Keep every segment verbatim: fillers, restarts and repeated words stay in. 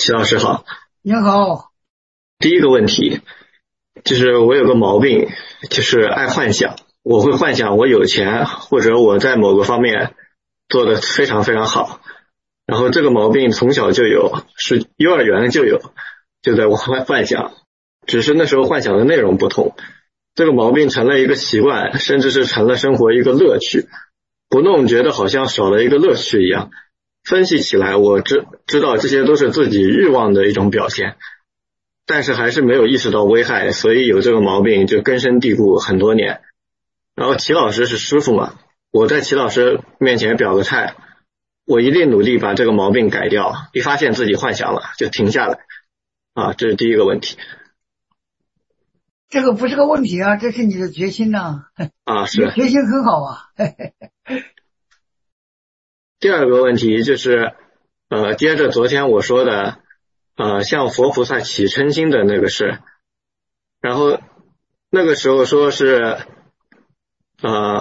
齐老师好。 您好。 第一个问题就是我有个毛病，就是爱幻想。我会幻想我有钱，或者我在某个方面做得非常非常好。然后这个毛病从小就有，是幼儿园就有，就在我幻想，只是那时候幻想的内容不同。这个毛病成了一个习惯，甚至是成了生活一个乐趣。不弄觉得好像少了一个乐趣一样。分析起来，我知知道这些都是自己欲望的一种表现，但是还是没有意识到危害，所以有这个毛病就根深蒂固很多年。然后齐老师是师傅嘛，我在齐老师面前表个态，我一定努力把这个毛病改掉，一发现自己幻想了就停下来啊，这是第一个问题。 这个不是个问题啊，这是你的决心呐、 啊。啊，是决心很好啊。 第二个问题就是呃，接着昨天我说的呃，向佛菩萨起嗔心的那个事，然后那个时候说是呃，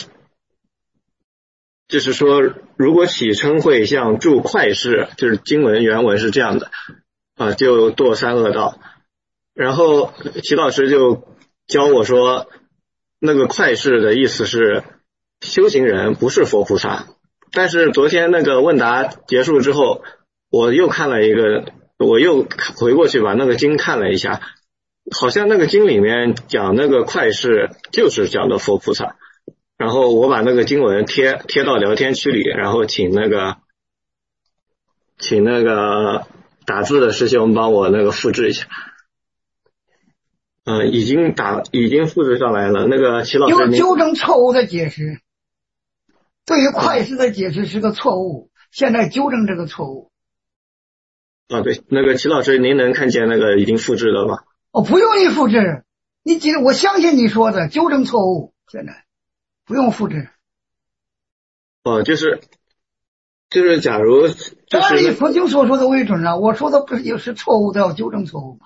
就是说如果起嗔会像住快事，就是经文原文是这样的啊、呃，就堕三恶道。然后齐老师就教我说，那个快事的意思是修行人，不是佛菩萨。但是昨天那个问答结束之后，我又看了一个，我又回过去把那个经看了一下，好像那个经里面讲那个快事就是讲的佛菩萨。然后我把那个经文贴贴到聊天区里，然后请那个请那个打字的师兄帮我那个复制一下。嗯、呃，已经打已经复制上来了。那个齐老师， 纠纠正错误的解释。对于快事的解释是个错误，现在纠正这个错误。 啊，对，那个齐老师，您能看见那个已经复制了吗？ 哦，不用你复制，你记得，我相信你说的纠正错误，现在不用复制。 哦，就是就是假如、就是、 当然以佛经所说的为准啊，我说的不是有是错误的，要纠正错误吗？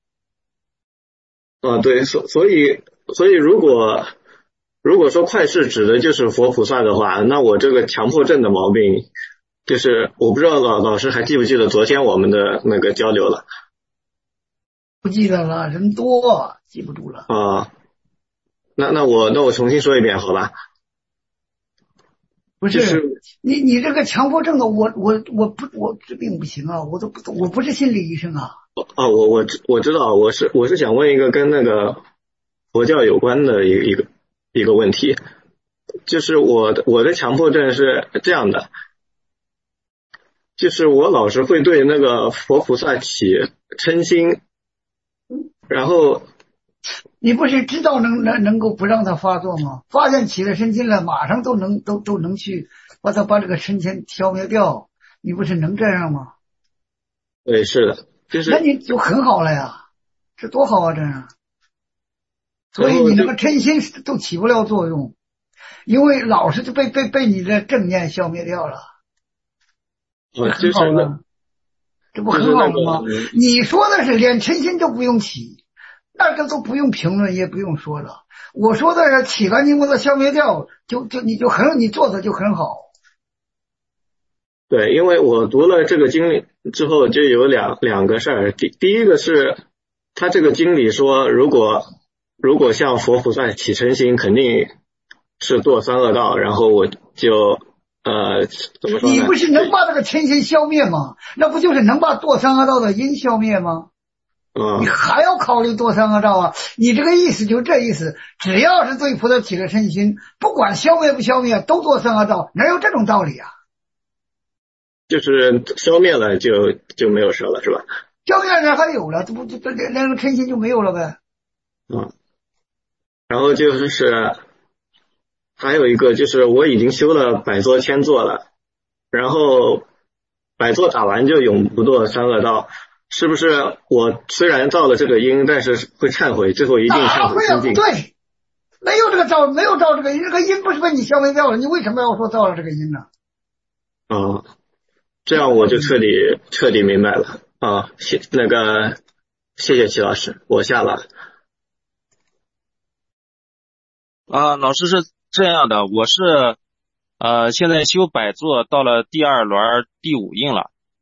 啊，对，所所以所以如果如果说快事指的就是佛菩萨的话，那我这个强迫症的毛病，就是我不知道老老师还记不记得昨天我们的那个交流了？ 不记得了，人多记不住了。 啊，那那我那我重新说一遍好吧？ 不是、 就是、 你你这个强迫症的，我我我不我治病不行啊，我都不我不是心理医生啊。 哦，我我我知道，我是我是想问一个跟那个佛教有关的一个一个一个问题，就是我的我的强迫症是这样的，就是我老是会对那个佛菩萨起嗔心，然后你不是知道能能能够不让他发作吗？发现起了嗔心了，马上都能都都能去把他把这个嗔心消灭掉，你不是能这样吗？ 对，是的，就是那你就很好了呀，这多好啊，这样。所以你那个嗔心都起不了作用，因为老是就被被被你的正念消灭掉了。 哦，就是那这不很好了吗？就是那个、你说的是连嗔心都不用起，那个都不用评论，也不用说了。我说的是起完你把它消灭掉，就就你就很你做的就很好。 对，因为我读了这个经历之后，就有两两个事儿。第第一个是，他这个经里说，如果如果向佛菩萨起嗔心，肯定是堕三恶道。然后我就呃怎么说呢？ 你不是能把这个嗔心消灭吗？那不就是能把堕三恶道的因消灭吗？ 嗯， 你还要考虑堕三恶道啊？你这个意思就是这意思，只要是对菩萨起了嗔心，不管消灭不消灭，都堕三恶道，哪有这种道理啊？ 就是消灭了就就没有事了，是吧？ 消灭了还有了，这不这这那个嗔心就没有了呗？ 嗯，然后就是还有一个就是我已经修了百座千座了，然后百座打完就永不堕三恶道，是不是？我虽然造了这个因，但是会忏悔，最后一定忏悔清净。 对，没有这个造，没有造这个因，这个因不是被你消灭掉了，你为什么要说造了这个因呢？ 哦，这样我就彻底彻底明白了啊！谢那个谢谢齐老师，我下了。 啊，老师是这样的，我是呃现在修百座到了第二轮第五印了，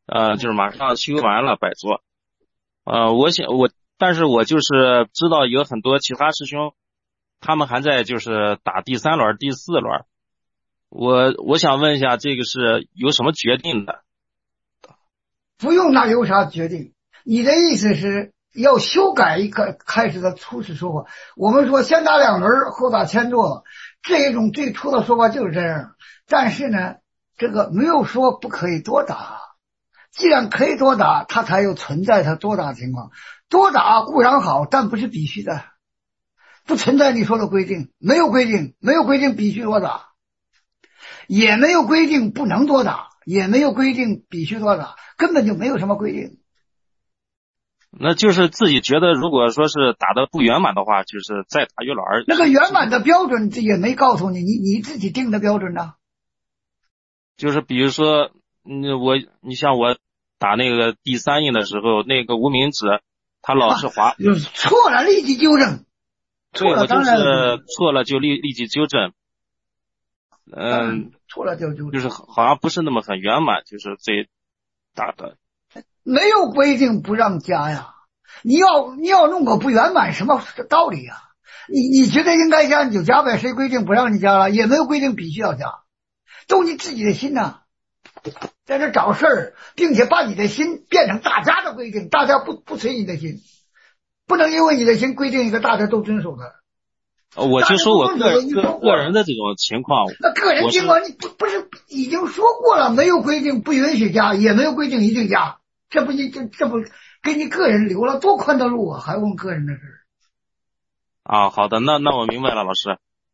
呃，就是马上修完了摆桌。呃，我想我，但是我就是知道有很多其他师兄，他们还在就是打第三轮、第四轮。我我想问一下，这个是有什么决定的？ 不用那有啥决定？你的意思是要修改一个开始的初始说法？我们说先打两轮后打千座，这一种最初的说法就是这样。但是呢，这个没有说不可以多打。既然可以多打，它才有存在它多打情况。多打固然好，但不是必须的，不存在你说的规定，没有规定，没有规定必须多打，也没有规定不能多打，也没有规定必须多打，根本就没有什么规定。 那就是自己觉得，如果说是打的不圆满的话，就是再打一轮。 那个圆满的标准也没告诉你，你你自己定的标准呢？ 就是比如说，嗯，我你像我打那个第三印的时候，那个无名指他老是滑， 啊、错了立即纠正。 对，我就是错了就立立即纠正。嗯， 错了就纠正， 就是好像不是那么很圆满，就是这打的。 没有规定不让加呀，你要你要弄个不圆满，什么道理呀？你你觉得应该加你就加呗，谁规定不让你加了？也没有规定必须要加，都你自己的心呐、啊，在这找事儿，并且把你的心变成大家的规定，大家不不随你的心，不能因为你的心规定一个大家都遵守的。 我就说我个人个个人的这种情况， 那个人情况你不不是已经说过了，没有规定不允许加，也没有规定一定加，这不你这这不给你个人留了多宽的路啊，还问个人的事啊？好的，那那我明白了，老师。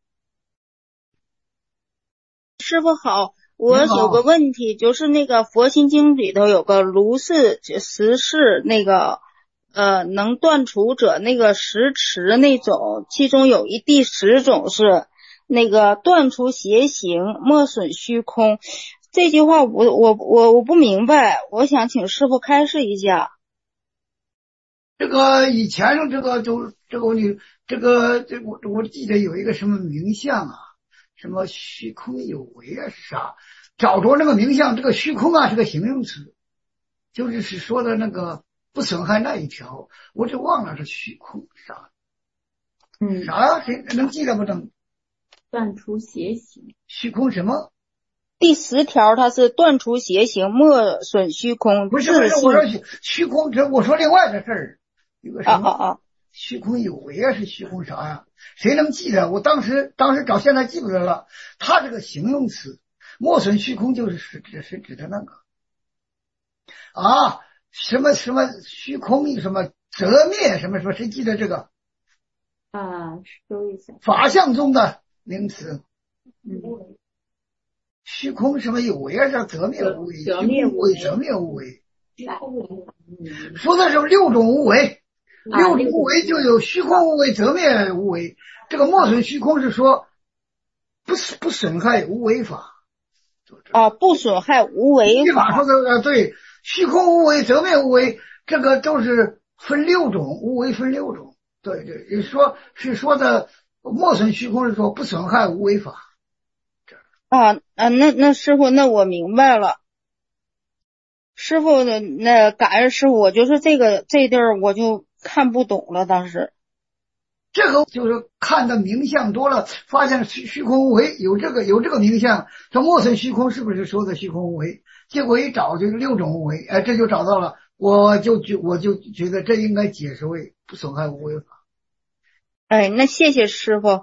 师傅好，我有个问题，就是那个佛心经里头有个如是十事那个。呃，能断除者那个十持那种，其中有一第十种是那个断除邪行，莫损虚空。这句话我我我我不明白，我想请师父开示一下。 这个以前这个就这个你这个这我我记得有一个什么名相啊，什么虚空有为啊是啥？找着那个名相，这个虚空啊是个形容词，就是是说的那个。不损害那一条，我就忘了是虚空啥， 嗯， 啥谁能记得不能？ 断除邪行， 虚空什么？ 第十条它是断除邪行，莫损虚空。 不是不是，我说虚虚空，这我说另外的事儿，有个什么？ 啊啊啊！ 虚空有为啊，是虚空啥呀？谁能记得？我当时当时找现在记不得了。它这个形容词，莫损虚空就是是指是指的那个啊。什么什么虚空什么则灭什么什么，谁记得这个啊？搜一下法相中的名词。 嗯， 虚空什么有为啊？叫则灭无为， 则灭无为， 则灭无为。说的是六种无为，六种无为就有虚空无为、则灭无为。这个莫损虚空是说不不损害无为法啊，不损害无为法。说的对。虚空无为，则灭无为，这个都是分六种，无为分六种。对对，说是说的莫损虚空是说不损害无为法。 啊啊，那那师傅，那我明白了。师傅的那感恩师傅，我就是这个这地儿我就看不懂了，当时。 这个就是看的名相多了，发现虚虚空无为有这个有这个名相，说莫损虚空是不是说的虚空无为？结果一找就是六种无为，哎，这就找到了，我就觉我就觉得这应该解释为不损害无为法。 哎，那谢谢师傅。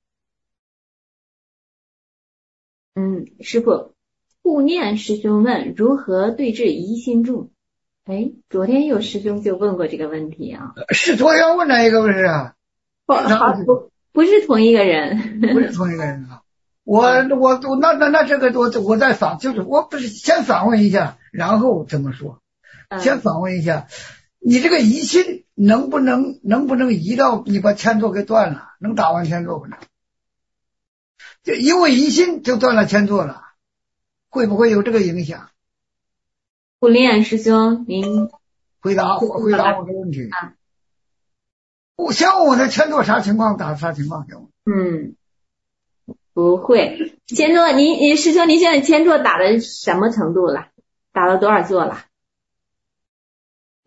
嗯，师傅，护念师兄问如何对治疑心重？哎，昨天有师兄就问过这个问题啊。 是昨天问哪一个不是啊？ 不，好不不是同一个人， 不是同一个人啊。我我我那那那这个我我再反就是我不是先反问一下，然后怎么说？先反问一下，你这个疑心能不能能不能移到你把千座给断了？能打完千座不能？就因为疑心就断了千座了，会不会有这个影响？ 护念师兄，您回答回答我的问题。啊、我先问我的千座啥情况，打啥情况？ 嗯。不会，千座，您您师兄，您现在千座打的什么程度了？打了多少座了？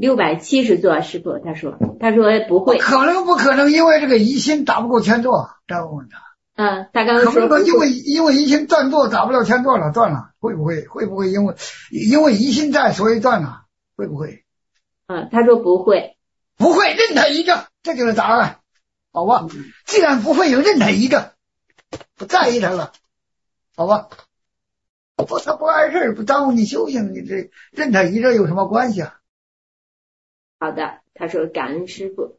六百七十座，师傅他说，他说不会， 可能不可能，因为这个疑心打不过千座，这样问他。 嗯，他刚刚说可能因为因为疑心断座打不了千座了，断了，会不会会不会因为因为疑心在，所以断了，会不会？ 嗯，他说不会， 不会，任他一个，这就是答案，好吧？既然不会有，任他一个，不在意他了，好吧？不，他不碍事，不耽误你修行，你这任他一个有什么关系啊？ 好的，他说感恩师傅。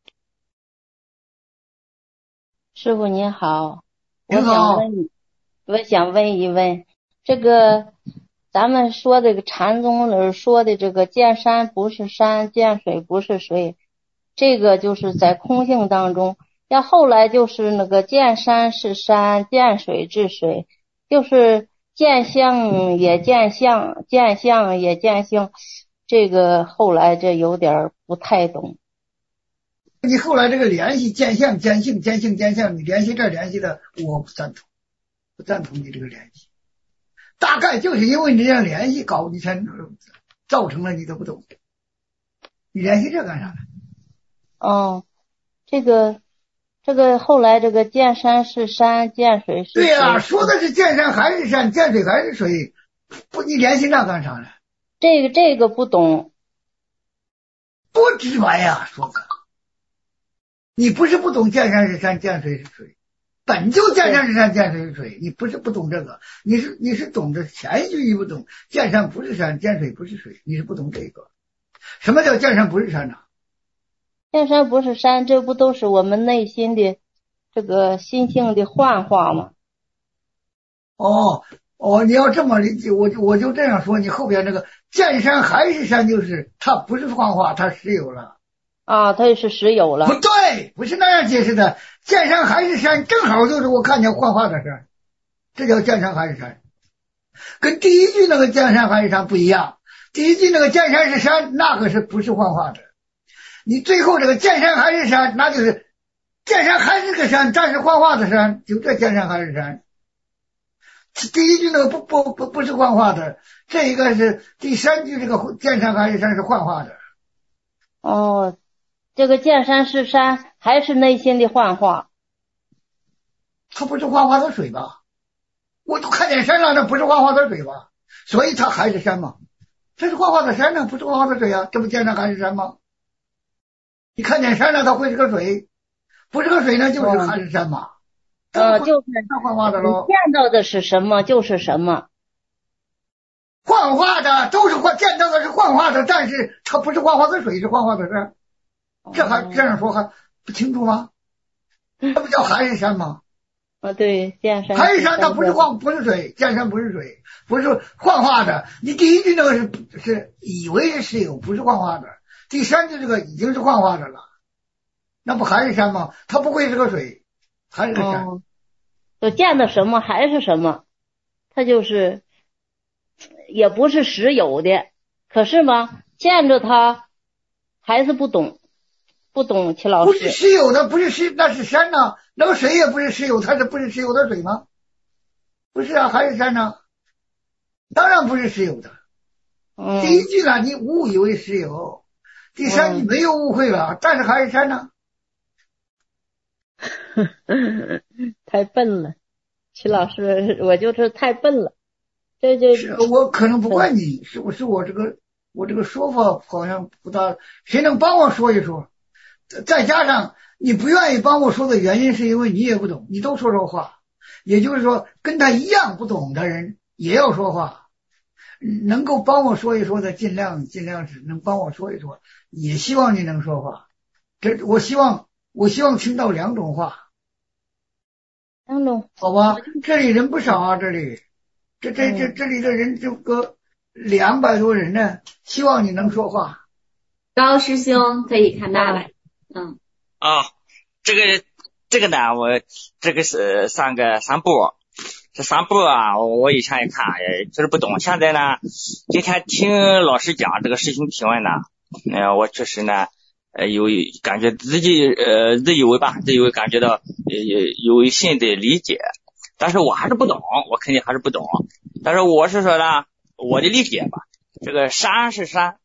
师傅您好， 您好， 我想问，我想问一问，这个咱们说这个禅宗里说的这个见山不是山，见水不是水，这个就是在空性当中，要后来就是那个见山是山，见水是水，就是见相也见相，见相也见性，这个后来这有点不太懂。 你后来这个联系见相见性见性见相，你联系这联系的，我不赞同，不赞同你这个联系。大概就是因为你这样联系搞，你才造成了你都不懂。你联系这干啥呢？ 哦，这个这个后来这个见山是山，见水是水。 对呀、啊，说的是见山还是山，见水还是水，不，你联系那干啥呢？ 这个这个不懂， 多直白呀、啊，说个。你不是不懂见山是山，见水是水，本就见山是山，见水是水。你不是不懂这个，你是你是懂得前一句你不懂，见山不是山，见水不是水，你是不懂这个。什么叫见山不是山呢？ 见山不是山，这不都是我们内心的这个心性的幻化吗？ 哦哦，你要这么理解，我就我就这样说，你后边这个见山还是山，就是它不是幻化，它实有了。 啊，它也是实有了。 不对，不是那样解释的。见山还是山，正好就是我看见幻化的山，这叫见山还是山，跟第一句那个见山还是山不一样。第一句那个见山是山，那个是不是幻化的？你最后这个见山还是山，那就是见山还是个山，但是幻化的山，就这见山还是山。第一句那个不不不不是幻化的，这一个是第三句这个见山还是山是幻化的。 哦。这个见山是山，还是内心的幻化？ 它不是幻化的水吧？我都看见山了，那不是幻化的水吧？所以它还是山嘛？这是幻化的山呢，不是幻化的水啊，这不见山还是山吗？你看见山了，它会是个水，不是个水呢，就是还是山嘛？ 呃，就是幻化的喽。 见到的是什么就是什么。 幻化的都是幻，见到的是幻化的，但是它不是幻化的水，是幻化的山。这还这样说还不清楚吗？这不叫还是山吗？ 啊，对，见山还是山，它不是幻，不是水，见山不是水，不是幻化的。你第一句那个是是以为是实有，不是幻化的。第三句这个已经是幻化的了，那不还是山吗？它不会是个水，还是个山。 哦，就见到什么还是什么，它就是也不是实有的，可是嘛，见着它还是不懂。不懂，齐老师。 不是实有的，不是实，那是山呐、啊。那个水也不是实有，它是不是实有的水吗？不是啊，还是山呢、啊？当然不是实有的。 嗯。 第一句呢，你误以为实有；第三句没有误会了，嗯、但是还是山呢、 啊。太笨了，齐老师，我就是太笨了。这这。 是我可能不怪你，是不是我这个我这个说法好像不大？谁能帮我说一说？再加上你不愿意帮我说的原因，是因为你也不懂，你都说说话，也就是说跟他一样不懂的人也要说话，能够帮我说一说的尽量尽量是能帮我说一说，也希望你能说话。这我希望我希望听到两种话， 两种好吧？这里人不少啊，这里这这这这里的人就个两百多人呢，希望你能说话。 高师兄可以看到了。嗯啊、哦，这个这个呢，我这个是三个三步，这三步啊，我以前一看也就是不懂，现在呢，今天听老师讲这个事情提问呢，呃，我确实呢，呃，有感觉自己呃自以为吧，自以为感觉到呃有有新的理解，但是我还是不懂，我肯定还是不懂，但是我是说呢，我的理解吧，这个山是山，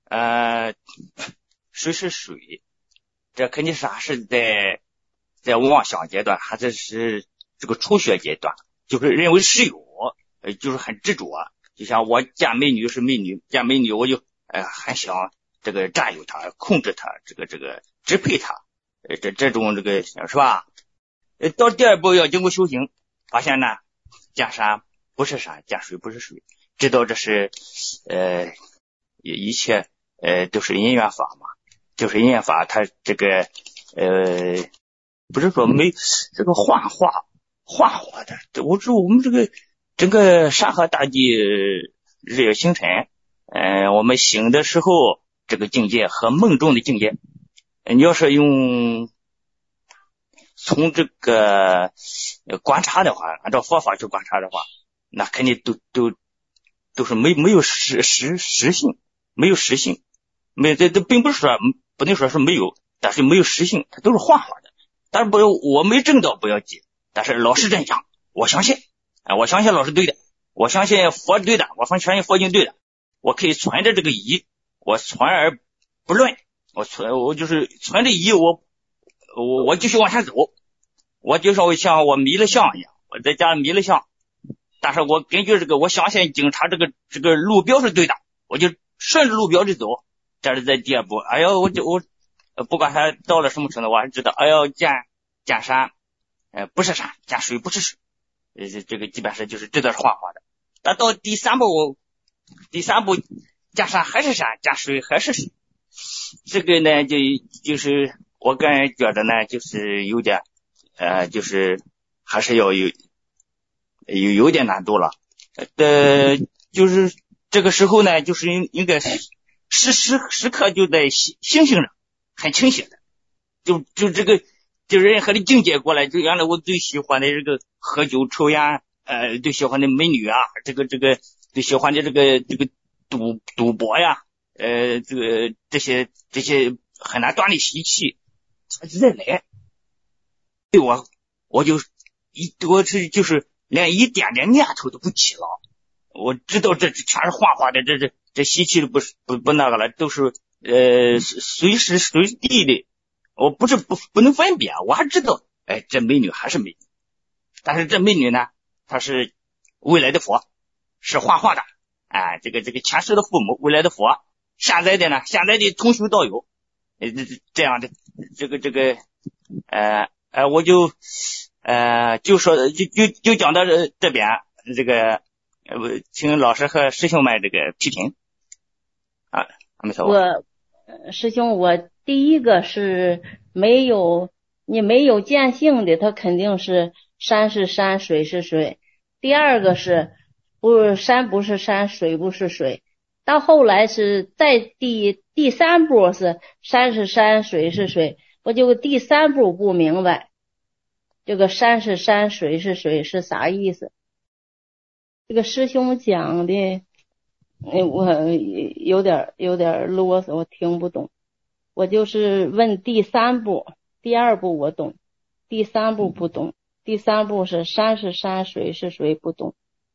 呃，水是水，这肯定是还是在在妄想阶段，还是是这个初学阶段，就是认为是有，呃，就是很执着。就像我见美女是美女，见美女我就呃很想这个占有她，控制她，这个这个支配她，呃这这种这个是吧？呃，到第二步要经过修行，发现呢，见山不是山，见水不是水，知道这是呃一切呃都是因缘法嘛，就是因缘法，它这个呃不是说没这个幻化幻化的，我说我们这个整个山河大地日月星辰，呃我们醒的时候这个境界和梦中的境界，你要是用从这个观察的话，按照佛法去观察的话，那肯定都都都是没没有实实实性，没有实性，没这这并不是说不能说是没有，但是没有实性，它都是幻化的。但是不我没证到不要紧，但是老师这样讲，我相信，啊，我相信老师对的，我相信佛对的，我相信佛经对的，我可以存着这个疑，我存而不论，我存我就是存着疑，我我我继续往下走，我就说像我迷了相一样，我在家迷了相，但是我根据这个，我相信警察这个这个路标是对的，我就顺着路标就走。这是在第二步，哎呀，我就我不管他到了什么程度，我还知道，哎呀，见见山，呃，不是山，见水不是水，呃，这个基本上就是知道是幻化的。但到第三步，我第三步见山还是山，见水还是水，这个呢，就就是我个人觉得呢，就是有点。呃，就是还是要有有有点难度了。呃，就是这个时候呢，就是应应该时时时刻就在心心性上很清醒的，就就这个就任何的境界过来，就原来我最喜欢的这个喝酒抽烟，呃，最喜欢的美女啊，这个这个最喜欢的这个这个赌赌博呀，呃，这个这些这些很难断的习气，它就在来。对我，我就一我是就是连一点点念头都不起了。我知道这全是幻化的，这这这习气不不不那个了，都是呃随时随地的。我不是不不能分辨，我还知道，哎，这美女还是美女，但是这美女呢，她是未来的佛，是幻化的，哎，这个这个前世的父母，未来的佛，现在的呢，现在的同修道友，呃这这样的这个这个呃。呃，我就呃就说就就就讲到这这边这个呃，请老师和师兄们这个批评啊，没错。 我师兄，我第一个是没有你没有见性的，它肯定是山是山，水是水。第二个是不山不是山，水不是水。到后来是在第第三步是山是山，水是水。我就第三步不明白，这个山是山，水是水是啥意思？这个师兄讲的，我有点有点啰嗦，我听不懂。我就是问第三步，第二步我懂，第三步不懂。第三步是山是山，水是水，不懂。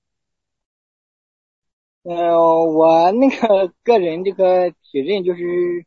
呃，我那个个人这个体认就是，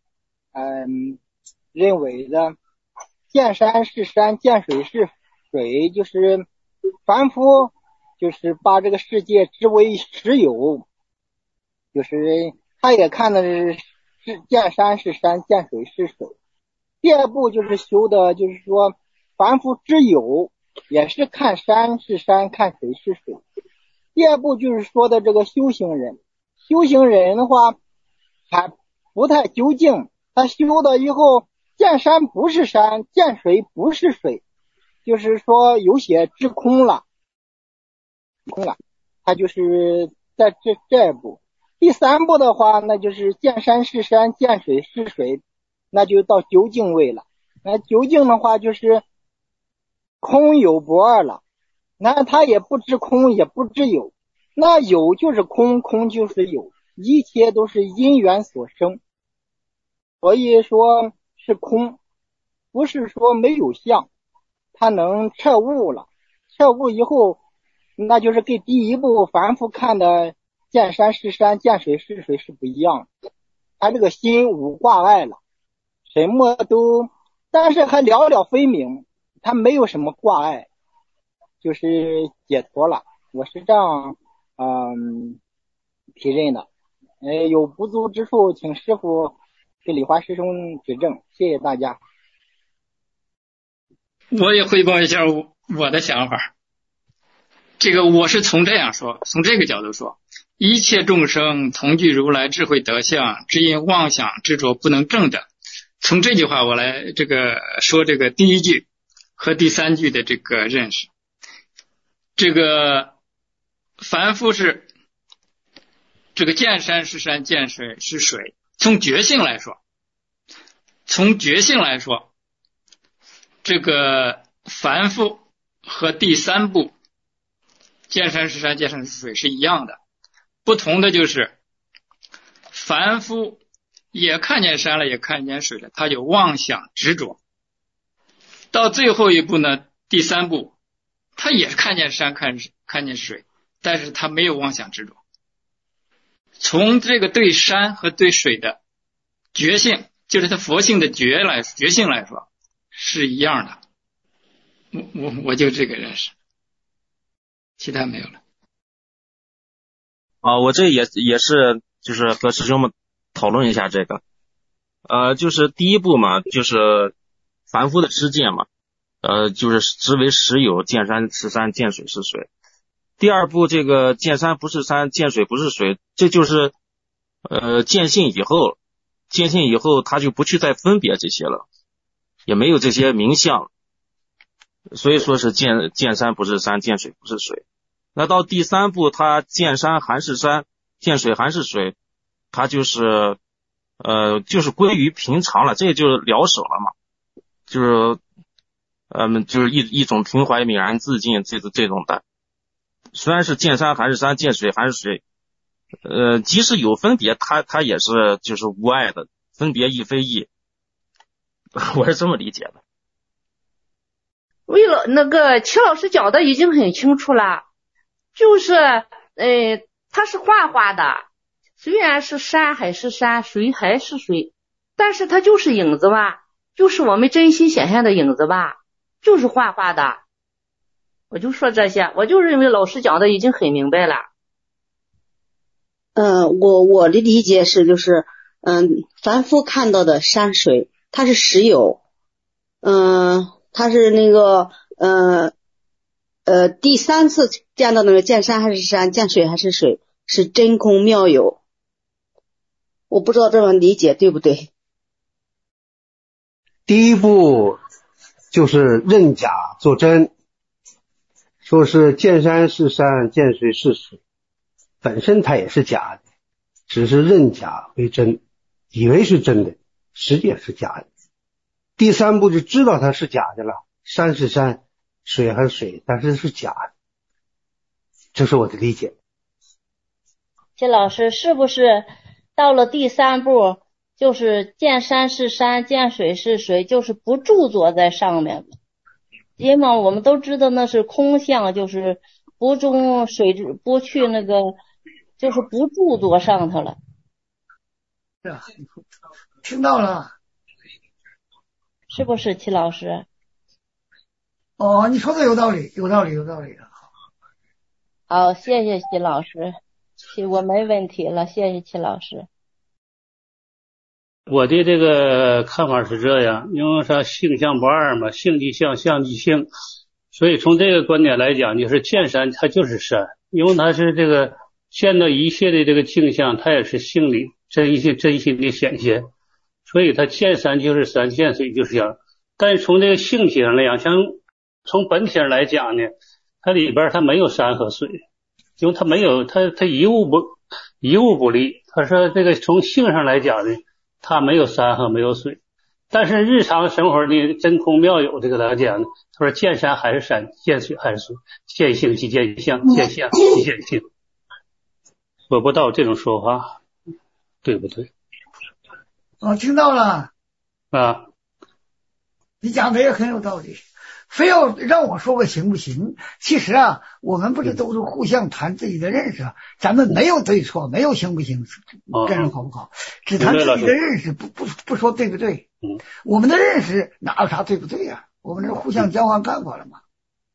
嗯。认为的见山是山，见水是水，就是凡夫就是把这个世界之为实有，就是他也看的是是见山是山，见水是水。第二步就是修的，就是说凡夫之有也是看山是山，看水是水。第二步就是说的这个修行人，修行人的话还不太究竟，他修了以后见山不是山，见水不是水，就是说有些知空了，空了，他就是在这这一步。第三步的话，那就是见山是山，见水是水，那就到究竟位了。那究竟的话就是空有不二了，那他也不知空，也不知有，那有就是空，空就是有，一切都是因缘所生，所以说是空，不是说没有相，他能彻悟了，彻悟以后，那就是跟第一步凡夫看的见山是山，见水是水是不一样的。 他这个心无挂碍了，什么都，但是还了了分明，他没有什么挂碍，就是解脱了。我是这样嗯提认的。呃，有不足之处，请师父给李华师兄指正，谢谢大家。 我也汇报一下我我的想法。这个我是从这样说，从这个角度说，一切众生同具如来智慧德相，只因妄想执着不能证的。从这句话我来这个说这个第一句和第三句的这个认识。这个凡夫是这个见山是山，见水是水。从觉性来说，从觉性来说，这个凡夫和第三部见山是山，见水是水是一样的，不同的就是凡夫也看见山了，也看见水了，他有妄想执着。到最后一步呢，第三步他也看见山，看看见水，但是他没有妄想执着。从这个对山和对水的觉性，就是他佛性的觉来觉性来说是一样的。我我我就这个认识，其他没有了。 啊，我这也也是就是和师兄们讨论一下这个，呃，就是第一步嘛，就是凡夫的知见嘛，呃，就是实为实有，见山是山，见水是水。第二步，这个见山不是山，见水不是水，这就是呃见性以后，见性以后他就不去再分别这些了，也没有这些名相，所以说是见见山不是山，见水不是水。那到第三步，他见山还是山，见水还是水，他就是呃就是归于平常了，这就是了舍了嘛，就是嗯就是一一种平怀泯然自尽这这种的。虽然是见山还是山，见水还是水，呃，即使有分别，它它也是就是无碍的，分别亦非异，我是这么理解的。 为了那个齐老师讲的已经很清楚了，就是呃，它是画画的，虽然是山还是山，水还是水，但是它就是影子吧，就是我们真心显现的影子吧，就是画画的。我就说这些，我就认为老师讲的已经很明白了。 嗯、呃，我我的理解是，就是嗯，凡夫看到的山水，它是实有，嗯、呃，它是那个呃呃第三次见到那个见山还是山，见水还是水，是真空妙有。我不知道这么理解对不对？ 第一步就是认假做真。说是见山是山，见水是水，本身它也是假的，只是认假为真，以为是真的，实际也是假的。第三步就知道它是假的了，山是山，水还是水，但是是假的，这是我的理解。 谢老师，是不是到了第三步，就是见山是山，见水是水，就是不著作在上面了？因为我们都知道那是空相，就是不中水不去那个，就是不著作上头了。 是啊，听到了， 是不是齐老师？ 哦，你说的有道理，有道理，有道理的。 好，谢谢齐老师，我没问题了，谢谢齐老师。 我的这个看法是这样，因为啥性相不二嘛，性即相，相即性，所以从这个观点来讲，就是见山它就是山，因为它是这个见到一切的这个镜像，它也是性里真心真心的显现，所以它见山就是山，见水就是山。但是从这个性体上来讲，像从本体上来讲呢，它里边它没有山和水，因为它没有它它一物不一物不立，它说这个从性上来讲呢，它没有山和没有水，但是日常生活的真空妙有这个来讲呢，他说见山还是山，见水还是水，见性即见相，见相即见性。我不知道这种说法对不对？ 我、哦、听到了啊， 你讲的也很有道理。 非要让我说个行不行？其实啊，我们不是都是互相谈自己的认识，咱们没有对错，没有行不行，跟人好不好，只谈自己的认识，不不不说对不对。我们的认识哪有啥对不对呀、啊？我们是互相交换看法了嘛。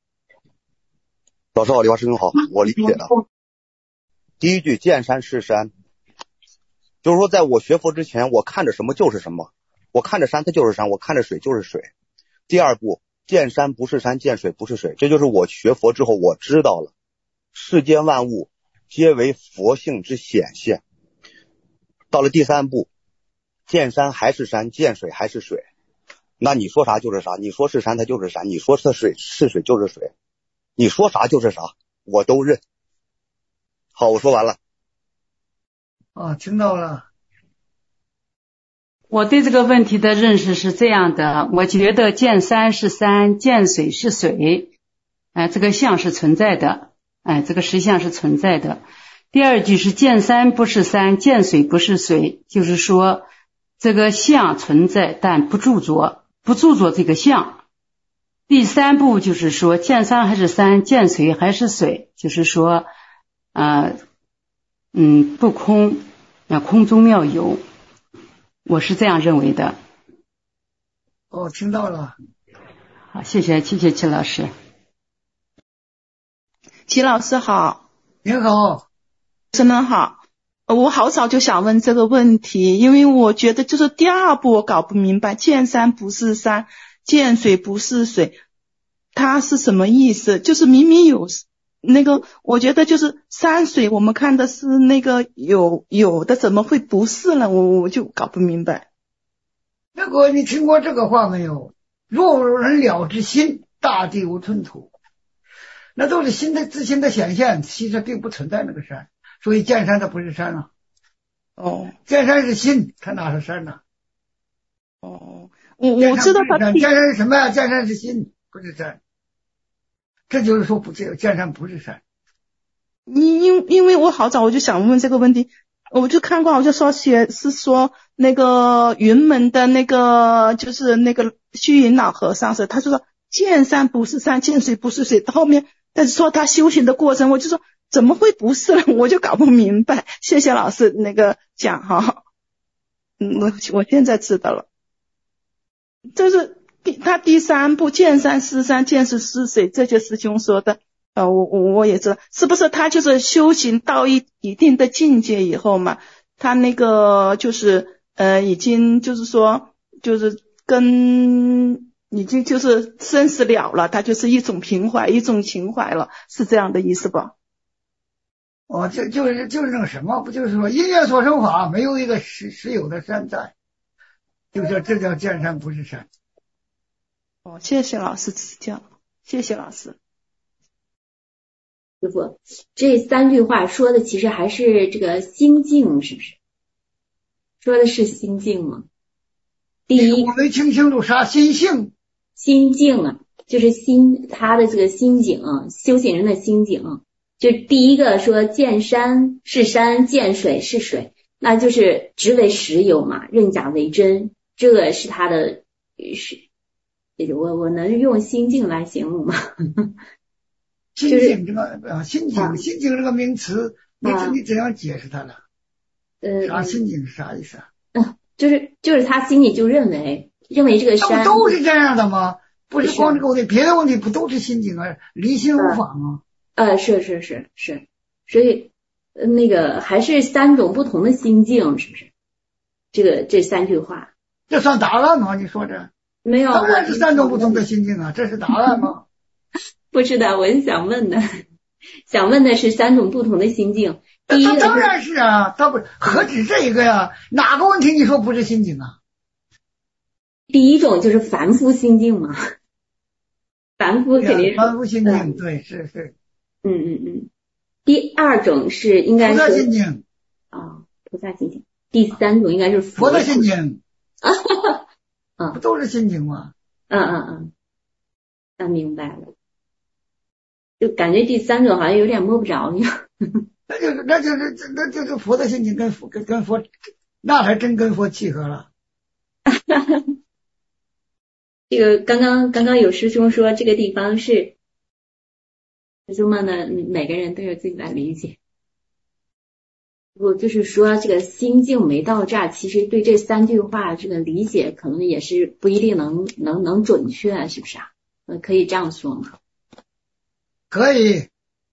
老师好，李华师兄好，我理解的。第一句见山是山，就是说在我学佛之前，我看着什么就是什么，我看着山它就是山，我看着水就是水。第二步，见山不是山，见水不是水，这就是我学佛之后我知道了，世间万物皆为佛性之显现。到了第三步，见山还是山，见水还是水，那你说啥就是啥，你说是山它就是山，你说是水是水就是水，你说啥就是啥，我都认。好，我说完了。 啊，听到了。 我对这个问题的认识是这样的，我觉得见山是山，见水是水，哎、呃，这个相是存在的，哎、呃，这个实相是存在的。第二句是见山不是山，见水不是水，就是说这个相存在，但不著作，不著作这个相。第三步就是说见山还是山，见水还是水，就是说，呃，嗯，不空，啊，空中妙有。我是这样认为的。 哦，听到了。 好，谢谢，谢谢齐老师。 齐老师好。 您好。 师们好。我好早就想问这个问题，因为我觉得就是第二步我搞不明白，见山不是山，见水不是水，它是什么意思？就是明明有那个，我觉得就是山水，我们看的是那个有有的，怎么会不是呢？我我就搞不明白。 那个你听过这个话没有？若有人了知心，大地无寸土。那都是心的自心的显现，其实并不存在那个山，所以见山它不是山啊。 哦， 见山是心，它哪是山呢、啊？ 哦，我我知道它见山是什么呀？见山是心，不是山。这就是说不见见山不是山。 因因因为我好早我就想问这个问题，我就看过，我就说写是说那个云门的那个就是那个虚云老和尚是，他就说见山不是山，见水不是水。后面但是说他修行的过程，我就说怎么会不是呢？我就搞不明白。谢谢老师那个讲哈，嗯，我我现在知道了，就是第他第三步见山是山，见水是水，这就师兄说的。呃，我我我也知道，是不是他就是修行到一一定的境界以后嘛，他那个就是呃已经就是说就是跟已经就是生死了了，他就是一种平怀，一种情怀了，是这样的意思吧？ 哦，就就是就是那个什么，不就是说因缘所生法，没有一个实实有的山在，就叫这叫见山不是山。 哦，谢谢老师指教，谢谢老师。 师傅，这三句话说的其实还是这个心境，是不是？说的是心境吗？第一， 我没听清楚啥心性。 心境啊，就是心他的这个心境啊，修行人的心境啊。就第一个说见山是山，见水是水，那就是执为实有嘛，认假为真，这个是他的是，我我能用心境来形容吗？ 心境这个啊，心境、啊、心境这个名词，你怎、啊、你怎样解释它呢？ 呃， 啥心境是啥意思啊？ 嗯，就是就是他心里就认为认为这个山， 那不都是这样的吗？不是光这个问题，别的问题不都是心境啊？离心无妨啊。 呃，是是是是，所以那个还是三种不同的心境，是不是？这个这三句话， 这算答案吗？你说这没有？ 当然是三种不同的心境啊，这是答案吗？ 不是的，我是想问的，想问的是三种不同的心境。第一个当然是啊，他不何止这一个呀？哪个问题你说不是心境啊？ 第一种就是凡夫心境嘛，凡夫肯定是凡夫心境，嗯、对，是是。 嗯嗯嗯。第二种是应该是菩萨心境啊、哦，菩萨心境。第三种应该是佛的心境啊，啊， 不都是心境吗？ 嗯嗯嗯，那明白了。就感觉第三种好像有点摸不着一样。 那就是那就是那就是佛的心境跟佛跟跟佛，那才真跟佛契合了。 这个刚刚刚刚有师兄说这个地方是，师兄们呢，每个人都有自己的理解。我就是说，这个心境没到这儿，其实对这三句话这个理解可能也是不一定能能能准确，是不是啊？呃，可以这样说吗？ 可以。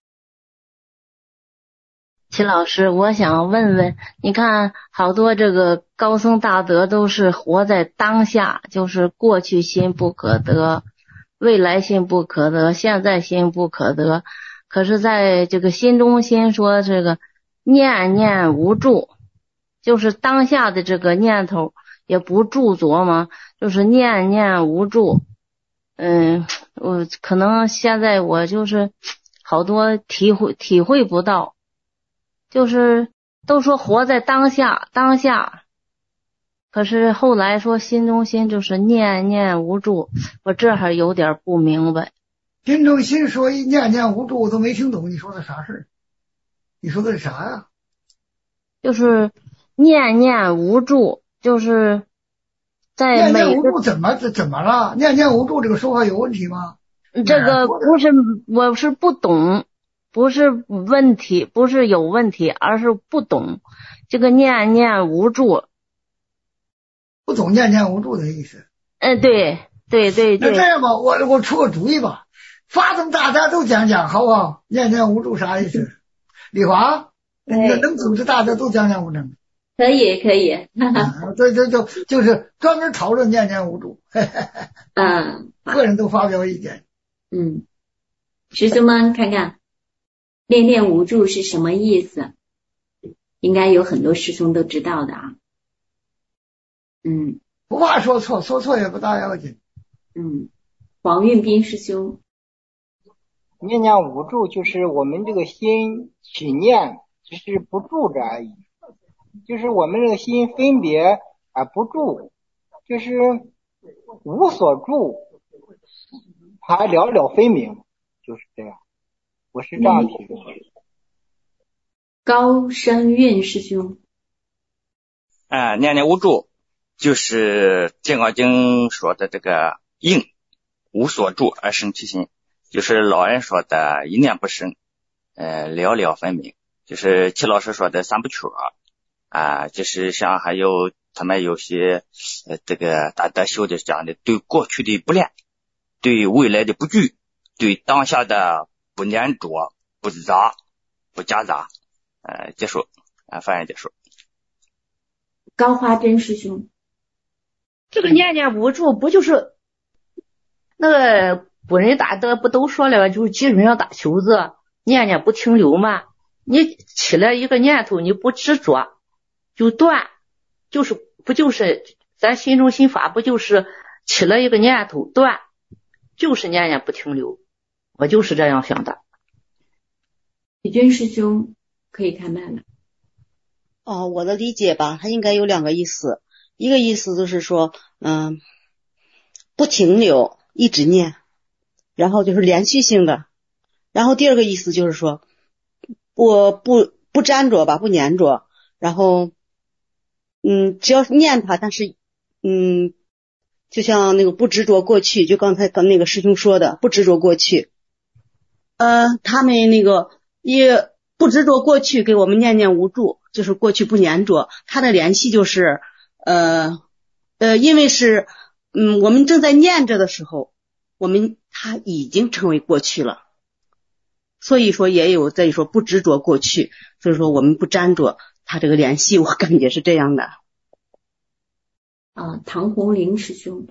齐老师，我想问问，你看好多这个高僧大德都是活在当下，就是过去心不可得，未来心不可得，现在心不可得。可是在这个心中心说这个念念无住，就是当下的这个念头也不著作吗？就是念念无住。嗯，我可能现在我就是好多体会体会不到。就是都说活在当下，当下，可是后来说心中心就是念念无住，我这还有点不明白。 心中心说一念念无住，我都没听懂你说的啥事？你说的是啥呀？ 就是念念无住，就是在每念念无住怎么怎么了？念念无住这个说法有问题吗？ 这个不是，我是不懂。不是问题，不是有问题，而是不懂这个念念无住， 不懂念念无住的意思。 嗯，对对对对。 那这样吧，我我出个主意吧，发动大家都讲讲，好不好？念念无住啥意思？李华，能能组织大家都讲讲不能？ 可以可以。 嗯、对对就就是专门讨论念念无住。 嗯， 个人都发表意见。 嗯，师兄们看看。念念无住是什么意思？应该有很多师兄都知道的啊。嗯， 不怕说错，说错也不大要紧。 嗯，黄运斌师兄， 念念无住就是我们这个心起念，只是不住着而已。就是我们这个心分别而不住，就是无所住，还了了分明，就是这样。我是这样体会。 高山运师兄， 啊、呃，念念无住，就是《金刚经》说的这个应无所住而生其心，就是老人说的一念不生，呃，了了分明，就是齐老师说的三不缺啊、呃，就是像还有他们有些呃这个大德修的讲的，对过去的不恋，对未来的不惧，对当下的不粘着，不杂，不夹杂。呃，结束啊，翻译结束。 高花珍师兄， 这个念念无住不就是那个古人大德不都说了，就是基准上打球子，念念不停留嘛。你起了一个念头，你不执着就断，就是不就是咱心中心法不就是起了一个念头断，就是念念不停留。我就是这样想的。 李军师兄可以开麦了。 哦，我的理解吧，它应该有两个意思，一个意思就是说，嗯，不停留，一直念，然后就是连续性的，然后第二个意思就是说，我不不粘着吧，不粘着，然后，嗯，只要念它，但是，嗯，就像那个不执着过去，就刚才跟那个师兄说的，不执着过去。呃，他们那个也不执着过去，给我们念念无住，就是过去不粘着，它的联系就是呃呃，因为是嗯，我们正在念着的时候，我们它已经成为过去了，所以说也有在于说不执着过去，所以说我们不粘着，它这个联系我感觉是这样的。 啊，唐红玲师兄。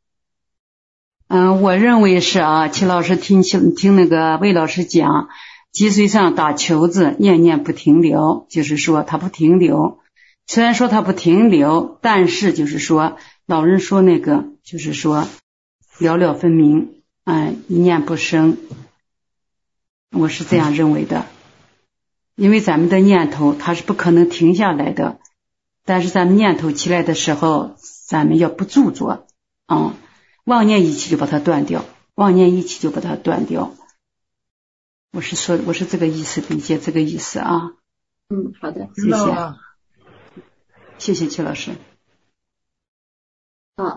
嗯，我认为是啊，齐老师听听那个魏老师讲，脊髓上打球子，念念不停留，就是说他不停留。虽然说他不停留，但是就是说老人说那个就是说了了分明，哎，一念不生，我是这样认为的。因为咱们的念头它是不可能停下来的，但是咱们念头起来的时候，咱们要不著作啊。嗯，妄念一起就把它断掉，妄念一起就把它断掉。我是说，我是这个意思，理解这个意思啊。 嗯，好的， 谢谢，谢谢齐老师。 好，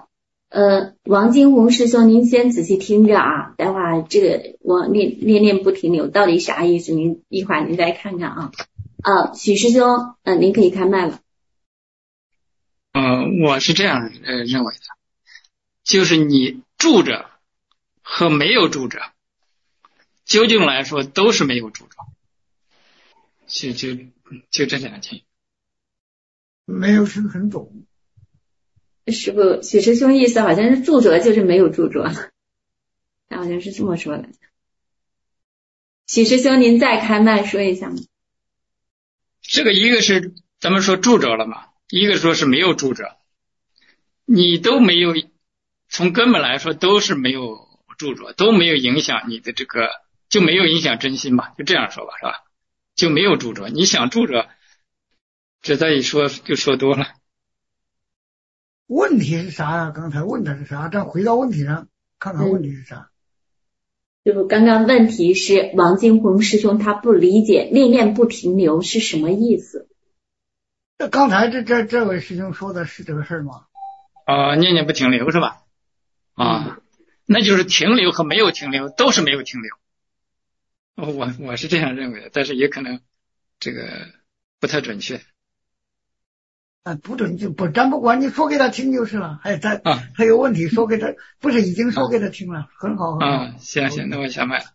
呃，王金红师兄，您先仔细听着啊，待会儿这个我念念念不停留到底啥意思？您一会儿您再看看啊。啊，许师兄，呃，您可以开麦了。 呃，我是这样呃认为的，就是你住着和没有住着，究竟来说都是没有住着，就就就这两件。 没有是很懂。 师傅，许师兄意思好像是住着就是没有住着，他好像是这么说的。许师兄，您再开麦说一下吗？ 这个一个是咱们说住着了嘛，一个说是没有住着，你都没有，从根本来说都是没有住着，都没有影响你的这个，就没有影响真心吧，就这样说吧，是吧？就没有住着，你想住着，这再一说就说多了。 问题是啥呀？刚才问的是啥？再回到问题上，看看问题是啥。 师傅，刚刚问题是王金红师兄他不理解念念不停留是什么意思？ 这刚才这这这位师兄说的是这个事儿吗？ 啊、呃，念念不停留是吧？啊、嗯，那就是停留和没有停留都是没有停留。我我是这样认为的，但是也可能这个不太准确。 啊，不准就不，咱不管，你说给他听就是了。还咱啊，他有问题说给他，不是已经说给他听了，啊、很好很好。 啊，行行，那我下麦了。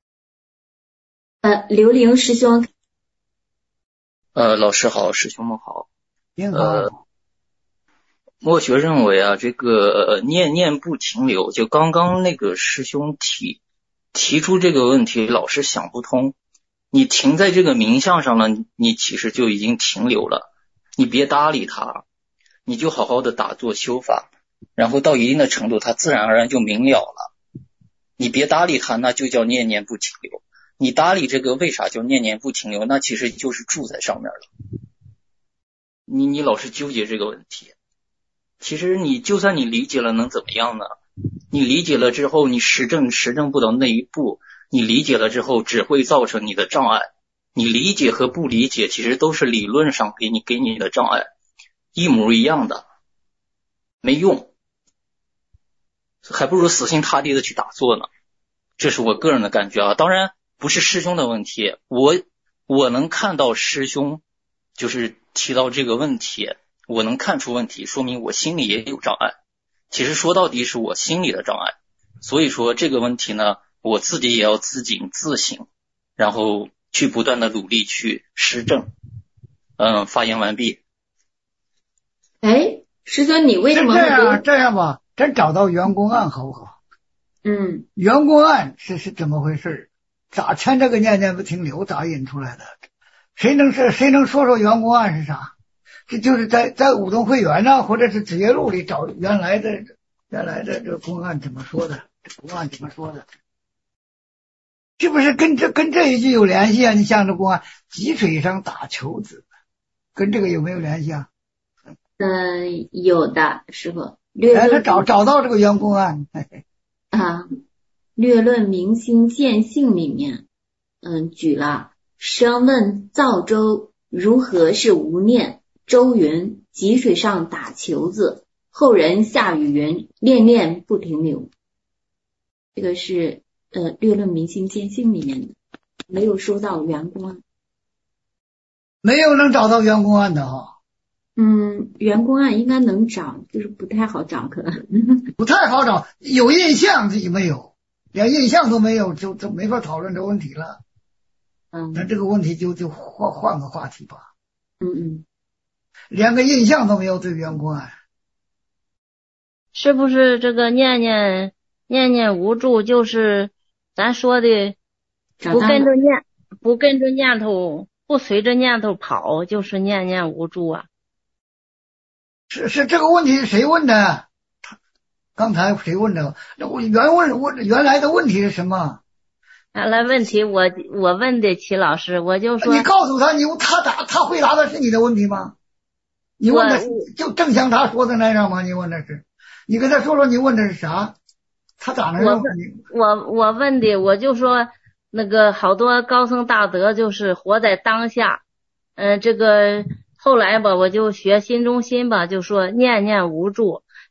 呃，刘玲师兄。 呃，老师好，师兄们好。 您好。 呃，墨学认为啊，这个、呃、念念不停留，就刚刚那个师兄提提出这个问题，老是想不通。你停在这个名相上了，你其实就已经停留了。你别搭理它，你就好好的打坐修法，然后到一定的程度，它自然而然就明了了。你别搭理它，那就叫念念不停留。你搭理这个为啥叫念念不停留？那其实就是住在上面了。你你老是纠结这个问题，其实你就算你理解了，能怎么样呢？你理解了之后，你实证实证不到那一步，你理解了之后，只会造成你的障碍。你理解和不理解其实都是理论上给你给你的障碍，一模一样的，没用，还不如死心塌地的去打坐呢。这是我个人的感觉啊，当然不是师兄的问题，我我能看到师兄就是提到这个问题，我能看出问题，说明我心里也有障碍。其实说到底是我心里的障碍，所以说这个问题呢，我自己也要自警自省，然后去不断的努力去施正。嗯，发言完毕。 哎，师兄，你为什么这样这样吧，咱找到员工案好不好？ 嗯， 员工案是是怎么回事？咋签这个念念不停留？咋引出来的？谁能是谁能说说员工案是啥？这就是在在武动会员呢，或者是指业录里找原来的原来的这个公案怎么说的？这公案怎么说的？是不是跟这跟这一句有联系啊？你像这公案积水上打球子，跟这个有没有联系啊？ 嗯、呃，有的，师傅。略哎，他找找到这个员工案。嘿嘿啊，略论明心见性里面，嗯，举了生问造周如何是无念，周云积水上打球子，后人下雨云念念不停留。这个是呃略论明心见性里面的，没有说到员工案， 没有能找到员工案的哈、哦。 嗯，员工案应该能找，就是不太好找，可能不太好找，有印象自己没有，连印象都没有，就就没法讨论这个问题了。 嗯， 那这个问题就就换换个话题吧。 嗯嗯， 连个印象都没有对员工案， 是不是这个念念念念无助，就是咱说的不跟着念不跟着念头，不随着念头跑，就是念念无助啊？ 是是这个问题是谁问的？刚才谁问的？那我原问我原来的问题是什么？ 原来问题我我问的齐老师，我就说你告诉他，你他答他回答的是你的问题吗？你问的就正像他说的那样吗？你问的是，你跟他说说你问的是啥？他咋能我我我问的我就说那个好多高僧大德就是活在当下，嗯、呃，这个后来吧我就学心中心吧，就说念念无助，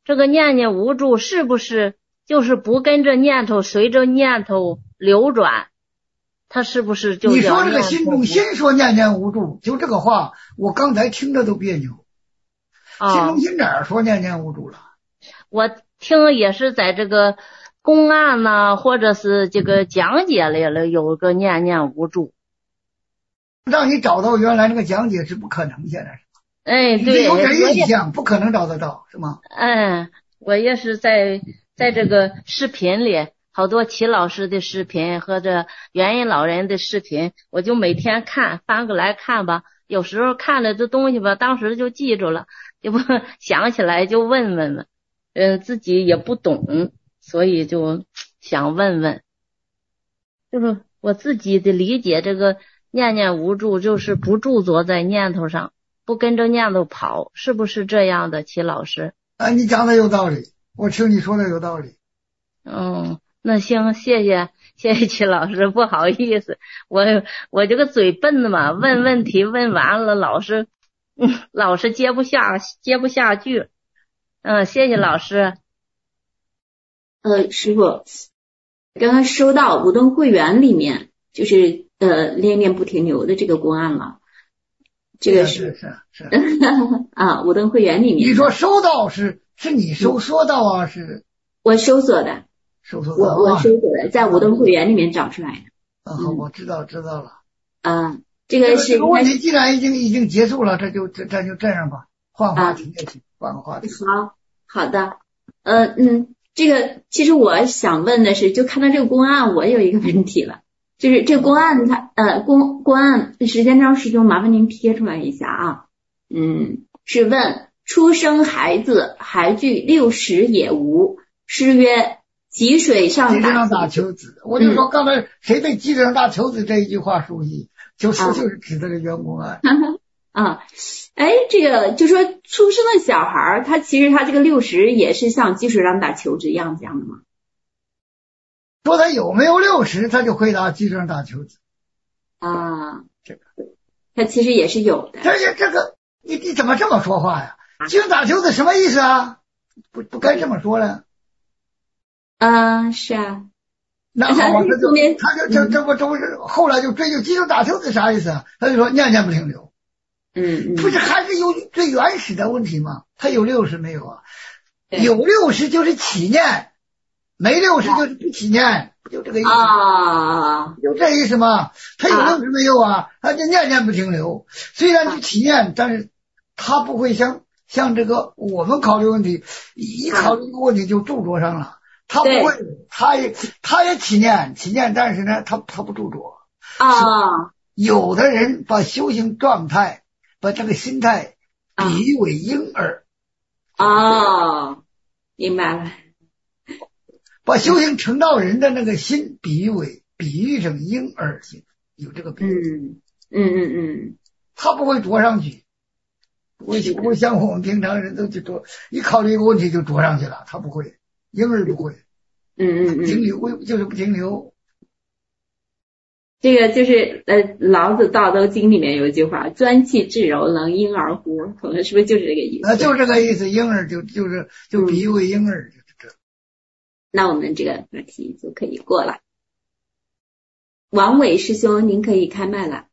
这个念念无助是不是就是不跟着念头随着念头流转？他是不是就你说这个心中心说念念无助，就这个话，我刚才听着都别扭。 哦、 心中心哪儿说念念无助了？ 我听也是在这个公案呢，或者是这个讲解里了，有个念念无助。 让你找到原来那个讲解是不可能，现在是。 哎，对， 有点印象，不可能找得到，是吗？ 嗯，我也是在在这个视频里，好多齐老师的视频和这元音老人的视频，我就每天看，翻过来看吧。有时候看了这东西吧，当时就记住了，就不想起来就问问了。嗯，自己也不懂，所以就想问问。就是我自己的理解，这个念念无助就是不驻着在念头上。不跟着念头跑，是不是这样的，齐老师？ 啊，你讲的有道理，我听你说的有道理。 嗯，那行，谢谢谢谢齐老师，不好意思，我我这个嘴笨的嘛，问问题问完了，老是嗯老是接不下接不下句。嗯，谢谢老师。 呃，师傅，刚刚收到武登会员里面就是呃恋恋不停留的这个公案了。这个是是是啊，武登会员里面。 你说收到是是你收缩到啊？是我搜索的， 搜索我我搜索的，在武登会员里面找出来的。 嗯，好，我知道知道了。 啊，这个是这个问题既然已经已经结束了，这就这这就这样吧，换话题也行，换个话题。 好好的，呃嗯，这个其实我想问的是，就看到这个公案，我有一个问题了。就是这个公案它呃公公案时间章师兄，麻烦您贴出来一下啊。嗯，是问出生孩子孩具六十也无，诗曰积水上打球子。我就说刚才谁对积水上打球子这一句话熟悉，就是就是指这个袁公案。 啊，哎，这个就说出生的小孩他其实他这个六十也是像积水上打球子一样这样的吗？ 说他有没有六十，他就回答积水上打球子啊， 这个他其实也是有的。 这这这个你你怎么这么说话呀？积水上打球子什么意思啊？不不该这么说了。 啊，是啊。 那好，他就他就这这不这不是后来就追究积水上打球子啥意思啊？他就说念念不停留。 嗯嗯。 不是还是有最原始的问题吗？他有六十没有啊？有六十就是起念。没六十就是不起念，不就这个意思啊？ 有这意思吗？他有六十没有啊？他就念念不停留，虽然去起念，但是他不会像像这个我们考虑问题，一考虑一个问题就驻着上了，他不会，他也他也起念起念，但是呢，他他不驻着啊。 有的人把修行状态，把这个心态比喻为婴儿啊，明白了。 把修行成道人的那个心比喻为比喻成婴儿心，有这个比喻。嗯嗯嗯嗯， 他不会着上去，不会不会像我们平常人都去着，一考虑一个问题就着上去了，他不会，婴儿不会。 嗯嗯嗯， 停留就是不停留。 这个就是呃，老子《道德经》里面有一句话：“专气致柔，能婴儿乎？”可能是不是就是这个意思？ 啊，就这个意思，婴儿就就是就比喻为婴儿。 那我们这个话题就可以过了。王伟师兄，您可以开麦了。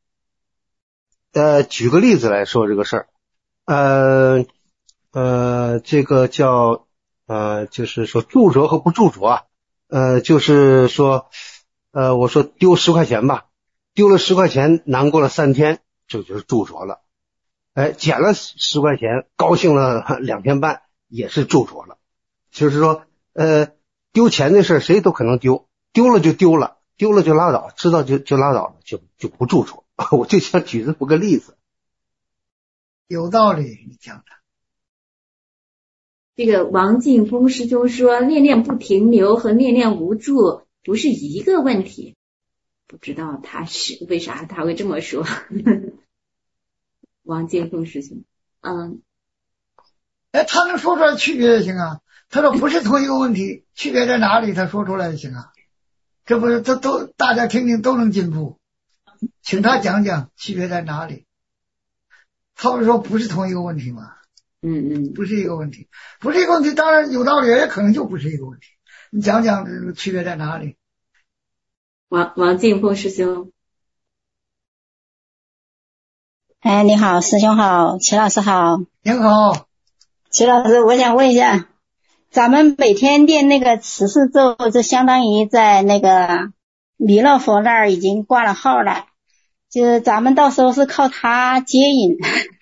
呃，举个例子来说这个事儿，呃呃，这个叫呃，就是说驻着和不驻着啊，呃，就是说，呃，我说丢十块钱吧，丢了十块钱，难过了三天，这就是驻着了。哎，捡了十块钱，高兴了两天半，也是驻着了。就是说。呃，丢钱的事谁都可能丢，丢了就丢了，丢了就拉倒，知道就就拉倒了，就就不驻着。我就想举这么个例子。 有道理，你讲的。 这个王劲峰师兄说，恋恋不停留和恋恋无助不是一个问题，不知道他是为啥他会这么说。王劲峰师兄，嗯， 哎，他能说出来区别就行啊。他说不是同一个问题，区别在哪里？他说出来就行啊。这不是这都大家听听都能进步，请他讲讲区别在哪里。他们说不是同一个问题吗？ 嗯嗯， 不是一个问题，不是一个问题，当然有道理，也可能就不是一个问题。你讲讲这个区别在哪里？ 王王静峰师兄。 哎，你好，师兄好，齐老师好。 您好。 齐老师，我想问一下，咱们每天念那个持世咒，就相当于在那个弥勒佛那儿已经挂了号了，就是咱们到时候是靠他接引，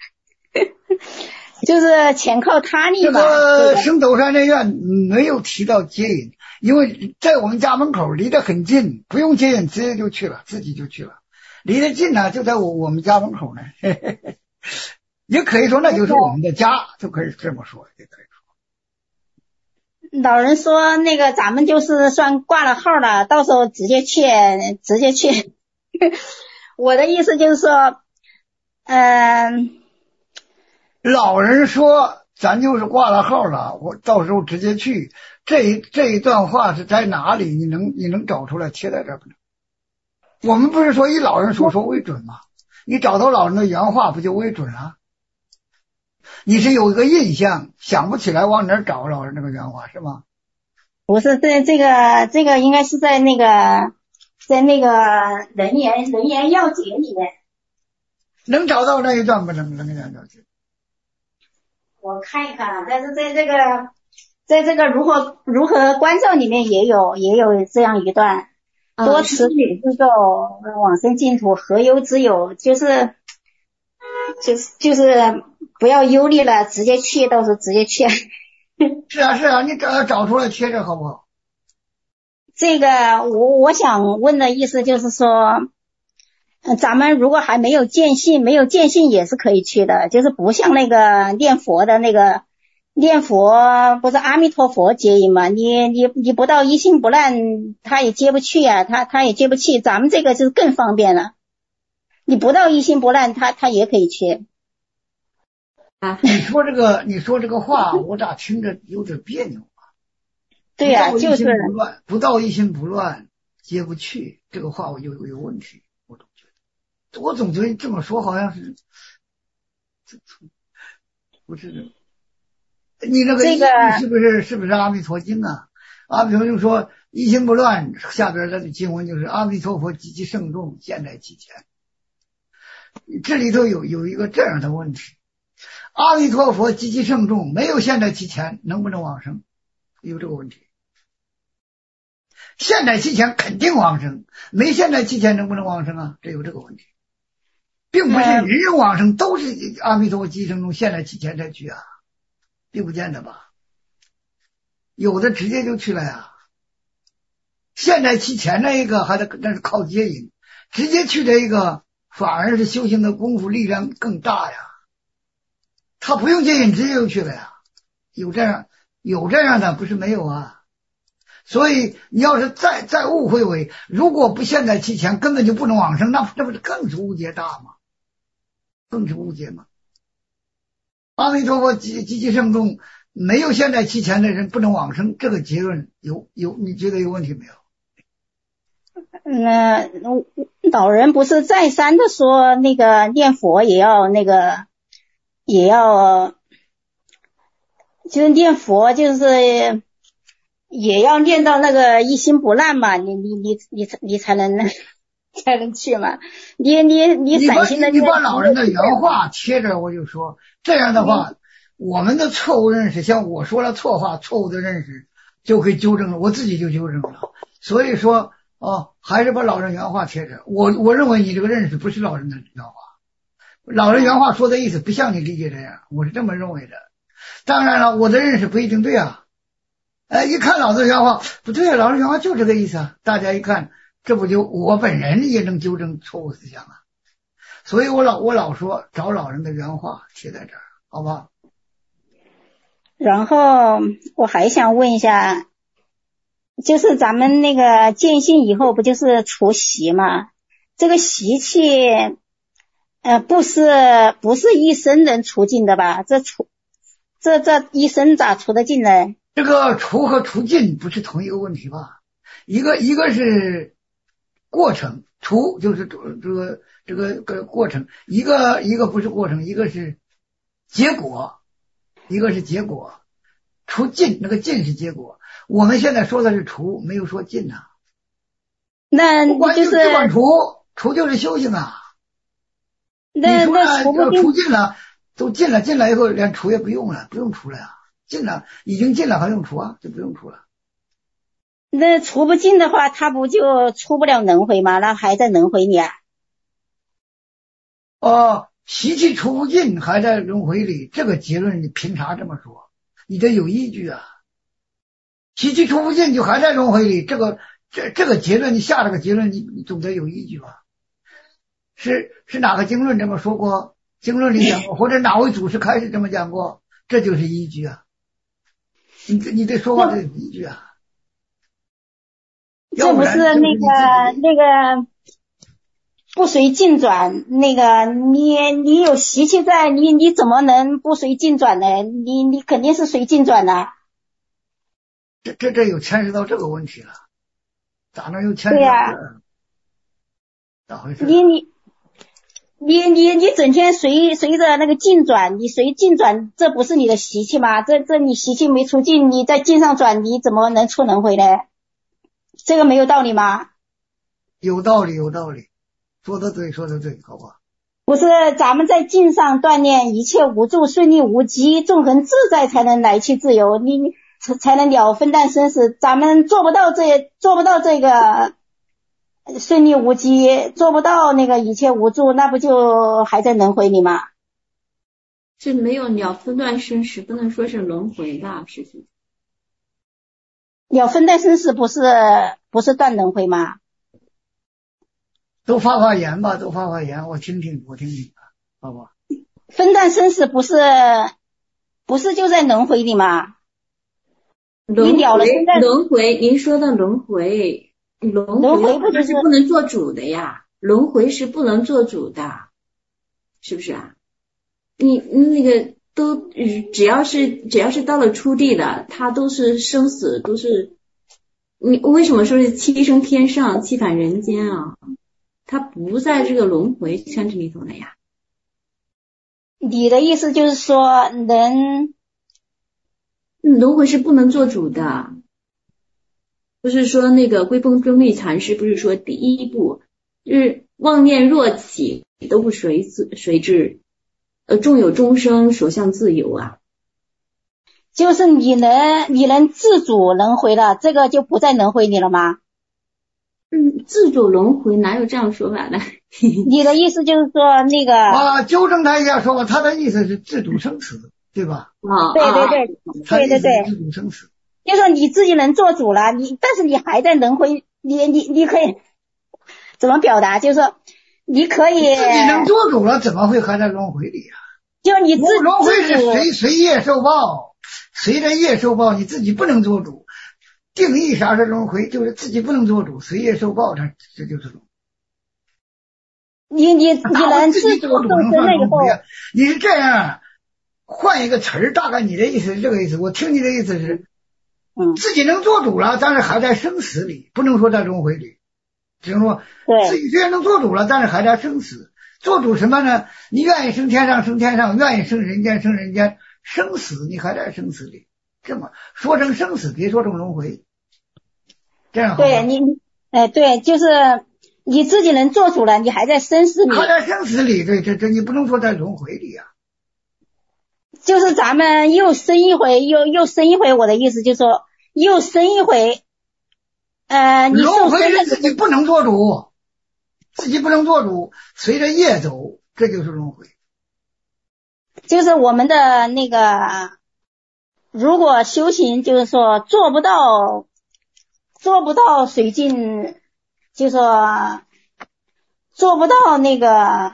就是全靠他力嘛。 这个圣斗山内院没有提到接引，因为在我们家门口离得很近，不用接引，直接就去了，自己就去了。离得近呢，就在我我们家门口呢，嘿嘿嘿，也可以说那就是我们的家，就可以这么说，也可以说。老人说那个咱们就是算挂了号了，到时候直接去，直接去。我的意思就是说，嗯、 呃，老人说咱就是挂了号了，我到时候直接去。这一这一段话是在哪里？你能你能找出来贴在这儿不能？我们不是说以老人所说为准吗？你找到老人的原话不就为准了？你是有一个印象，想不起来往哪儿找老人那个原话是吗？ 不是，这这个这个应该是在那个在那个人言人言要解里面。 能找到那一段不能？人言要解。 我看一看，但是在这个在这个如何如何关照里面也有也有这样一段。多持女自咒，往生净土，何忧之有？就是就是就是不要忧虑了，直接去，到时候直接去。 是啊是啊，你找找出来贴着好不好？ 这个我我想问的意思就是说，咱们如果还没有见性，没有见性也是可以去的，就是不像那个念佛的那个。念佛不是阿弥陀佛接引吗？你你你不到一心不乱，他也接不去啊，他他也接不去。咱们这个就是更方便了，你不到一心不乱，他他也可以去。 啊，你说这个你说这个话，我咋听着有点别扭啊？ 对呀、啊，就是不乱，不到一心不乱，接不去，这个话我就有有问题，我总觉得，我总觉得这么说好像是，不是这。你那个这个是不是是不是阿弥陀经啊？阿弥陀经说一心不乱，下边的经文就是阿弥陀佛极其圣众，现在其前。这里头有有一个这样的问题：阿弥陀佛极其圣众，没有现在其前，能不能往生？有这个问题。现在其前肯定往生，没现在其前能不能往生啊？这有这个问题，并不是人人往生都是阿弥陀佛极其圣众，现在其前才去啊。并不见得吧，有的直接就去了呀。现在其前那一个还得那是靠接引，直接去这一个反而是修行的功夫力量更大呀。他不用接引直接就去了呀，有这样有这样的不是没有啊。所以你要是再再误会为如果不现在其前根本就不能往生，那这不是更是误解大吗？更是误解吗？阿弥陀佛极极其圣众，没有现在其前的人不能往生，这个结论有有你觉得有问题没有？ 那、呃、老人不是再三的说那个念佛也要那个也要就是念佛就是也要念到那个一心不乱嘛，你你你你你才能才能去嘛。你你你散心的你把老人的原话贴着，我就说这样的话，嗯、我们的错误认识，像我说了错话，错误的认识就可以纠正了，我自己就纠正了。所以说哦，还是把老人原话贴着。我我认为你这个认识不是老人的原话，老人原话说的意思不像你理解这样，我是这么认为的。当然了，我的认识不一定对啊。哎，一看老子原话不对啊，老人原话就这个意思啊。大家一看。这不就我本人也能纠正错误思想啊，所以我老我老说找老人的原话贴在这儿，好吧？ 然后我还想问一下，就是咱们那个见性以后不就是除习吗？这个习气，呃，不是不是一生人除尽的吧？这除这这一生咋除得尽呢？ 这个除和除尽不是同一个问题吧？一个一个是。过程除就是这个这个个过程，一个一个不是过程，一个是结果。 一个是结果，除尽那个尽是结果，我们现在说的是除，没有说尽呐、啊。 那就是只管除，除就是修行啊。 那那除不除尽了，都尽了，尽了以后连除也不用了，不用除了呀、啊，尽了已经尽了还用除啊，就不用除了。 那除不尽的话，他不就出不了轮回吗？那还在轮回里啊？ 哦，习气除不尽还在轮回里，这个结论你凭啥这么说？你得有依据啊。习气除不尽就还在轮回里，这个这这个结论你下这个结论你你总得有依据吧？是是哪个经论这么说过？经论里讲过，或者哪位祖师开始这么讲过？这就是依据啊。你你得说话得有依据啊。 这不是那个那个不随境转，那个你你有习气在，你你怎么能不随境转呢？你你肯定是随境转的。 这这这有牵涉到这个问题了，咋能又牵涉到这？对呀、啊，咋回事？ 你你你你你整天随随着那个境转，你随境转，这不是你的习气吗？这这你习气没出境，你在境上转，你怎么能出轮回呢？这个没有道理吗？ 有道理，有道理，说的对，说的对，好吧？ 不是，咱们在境上锻炼一切无助、顺利无羁、纵横自在，才能来去自由，你才能了分担生死。咱们做不到这，做不到这个顺利无羁，做不到那个一切无助，那不就还在轮回里吗？ 这没有了分段生死，不能说是轮回的事情。 了分段生死不是不是断轮回吗？ 都发发言吧，都发发言，我听听，我听听，好吧？ 分段生死不是不是就在轮回里吗？ 轮回，轮回，您说的轮回，轮回不就是不能做主的呀？轮回是不能做主的，是不是啊？你那个都只要是只要是到了初地的，它都是生死，都是你为什么说是七升天上，七返人间啊？它不在这个轮回圈子里头的呀。 你的意思就是说，人轮回是不能做主的，不是说那个归峰中立禅师不是说第一步就是妄念若起，都不随随之，呃，纵有众生所向自由啊。 就是你能你能自主轮回了，这个就不在轮回里了吗？ 嗯，自主轮回哪有这样说法的？ 你的意思就是说那个啊，纠正他一下说吧，他的意思是自主生死，对吧？ 啊，对对对，对对对， 自主生死， 就说你自己能做主了，你但是你还在轮回，你你你可以怎么表达？就是说你可以自己能做主了，怎么会还在轮回里啊？ 就你自轮回是随随业受报，随着业受报，你自己不能做主。定义啥是轮回，就是自己不能做主，随业受报，这这就是轮回。 你你你能自主受身了以后， 你是这样换一个词儿，大概你的意思是这个意思。我听你的意思是， 嗯， 自己能做主了，但是还在生死里，不能说在轮回里，只能说自己虽然能做主了，但是还在生死。做主什么呢？你愿意升天上升天上，愿意升人间升人间，生死你还在生死里。这么说成生死，别说成轮回，这样好。 对你，哎、呃，对，就是你自己能做主了，你还在生死里， 还在生死里，对，这这你不能说在轮回里啊。 就是咱们又生一回，又又生一回。我的意思就是说，又生一回，呃，你轮回是自己不能做主，自己不能做主，随着业走，这就是轮回。 就是我们的那个。如果修行就是说做不到，做不到随境，就说做不到那个，